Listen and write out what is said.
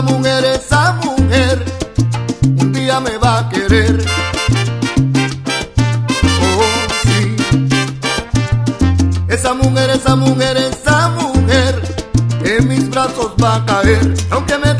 esa mujer, un día me va a querer. Oh, sí. Esa mujer, en mis brazos va a caer. Aunque me